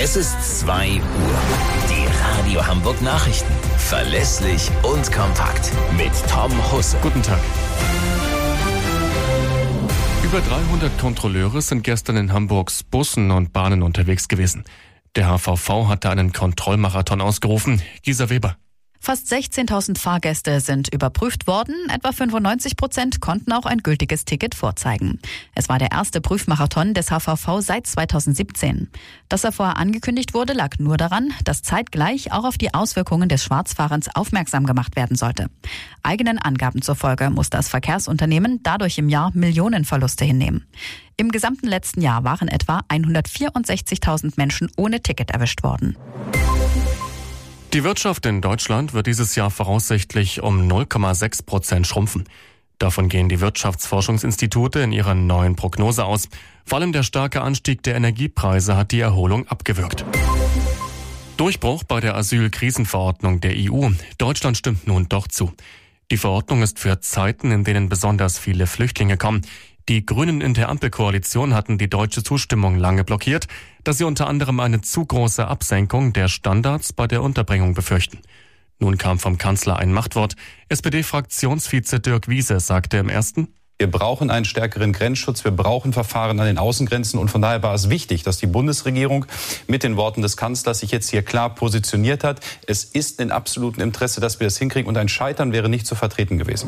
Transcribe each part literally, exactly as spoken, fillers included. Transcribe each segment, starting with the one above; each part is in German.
Es ist zwei Uhr. Die Radio Hamburg Nachrichten. Verlässlich und kompakt. Mit Tom Husse. Guten Tag. Über dreihundert Kontrolleure sind gestern in Hamburgs Bussen und Bahnen unterwegs gewesen. Der H V V hatte einen Kontrollmarathon ausgerufen. Gisa Weber. Fast sechzehntausend Fahrgäste sind überprüft worden. Etwa fünfundneunzig Prozent konnten auch ein gültiges Ticket vorzeigen. Es war der erste Prüfmarathon des H V V seit zweitausendsiebzehn. Dass er vorher angekündigt wurde, lag nur daran, dass zeitgleich auch auf die Auswirkungen des Schwarzfahrens aufmerksam gemacht werden sollte. Eigenen Angaben zufolge muss das Verkehrsunternehmen dadurch im Jahr Millionenverluste hinnehmen. Im gesamten letzten Jahr waren etwa hundertvierundsechzigtausend Menschen ohne Ticket erwischt worden. Die Wirtschaft in Deutschland wird dieses Jahr voraussichtlich um null Komma sechs Prozent schrumpfen. Davon gehen die Wirtschaftsforschungsinstitute in ihrer neuen Prognose aus. Vor allem der starke Anstieg der Energiepreise hat die Erholung abgewürgt. Durchbruch bei der Asylkrisenverordnung der E U. Deutschland stimmt nun doch zu. Die Verordnung ist für Zeiten, in denen besonders viele Flüchtlinge kommen. Die Grünen in der Ampelkoalition hatten die deutsche Zustimmung lange blockiert, da sie unter anderem eine zu große Absenkung der Standards bei der Unterbringung befürchten. Nun kam vom Kanzler ein Machtwort. S P D-Fraktionsvize Dirk Wiese sagte im ersten: Wir brauchen einen stärkeren Grenzschutz, wir brauchen Verfahren an den Außengrenzen und von daher war es wichtig, dass die Bundesregierung mit den Worten des Kanzlers sich jetzt hier klar positioniert hat. Es ist in absolutem Interesse, dass wir das hinkriegen und ein Scheitern wäre nicht zu vertreten gewesen.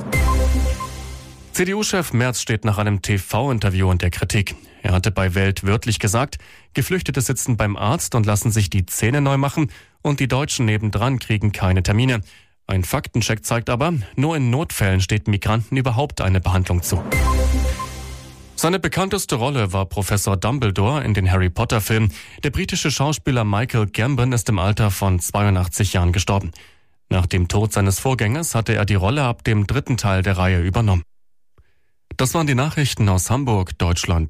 C D U-Chef Merz steht nach einem T V-Interview unter Kritik. Er hatte bei Welt wörtlich gesagt, Geflüchtete sitzen beim Arzt und lassen sich die Zähne neu machen und die Deutschen nebendran kriegen keine Termine. Ein Faktencheck zeigt aber, nur in Notfällen steht Migranten überhaupt eine Behandlung zu. Seine bekannteste Rolle war Professor Dumbledore in den Harry-Potter-Filmen. Der britische Schauspieler Michael Gambon ist im Alter von zweiundachtzig Jahren gestorben. Nach dem Tod seines Vorgängers hatte er die Rolle ab dem dritten Teil der Reihe übernommen. Das waren die Nachrichten aus Hamburg, Deutschland.